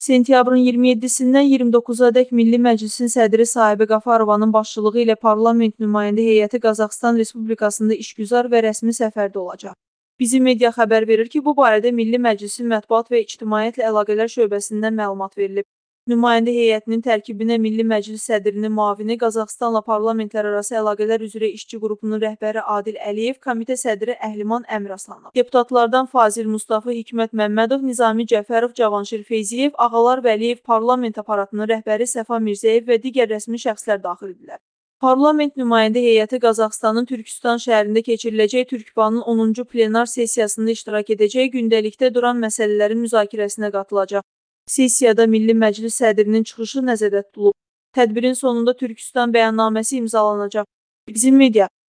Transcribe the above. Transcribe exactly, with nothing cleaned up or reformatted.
Sentyabrın iyirmi yeddisindən iyirmi doqquzunadək Milli Məclisin sədri Sahiba Qafarovanın başçılığı ilə parlament nümayəndə heyəti Qazaxıstan Respublikasında işgüzar və rəsmi səfərdə olacaq. Bizim media xəbər verir ki, bu barədə Milli Məclisin Mətbuat və İctimaiyyətlə Əlaqələr şöbəsindən məlumat verilib. Nümayəndə heyətinin tərkibinə Milli Məclis sədrinin müavini, Qazaxıstanla parlamentlərarası əlaqələr üzrə işçi qrupunun rəhbəri Adil Əliyev, komitə sədri Əhliman Əmiraslanov, deputatlardan Fazil Mustafa, Hikmət Məmmədov, Nizami Cəfərov, Cavanşir Feyziyev, Ağalar Vəliyev, parlament aparatının rəhbəri Səfa Mirzəyev və digər rəsmi şəxslər daxil idilər. Parlament nümayəndə heyəti Qazaxıstanın Türkistan şəhərində keçiriləcək Türkbanın onuncu plenar sessiyasında iştirak edəcək, gündəlikdə duran məsələlərin müzakirəsinə qatılacaq. Sessiyada Milli Məclis sədrinin çıxışı nəzərdə tutulub. Tədbirin sonunda Türkistan bəyannaməsi imzalanacaq. Bizim media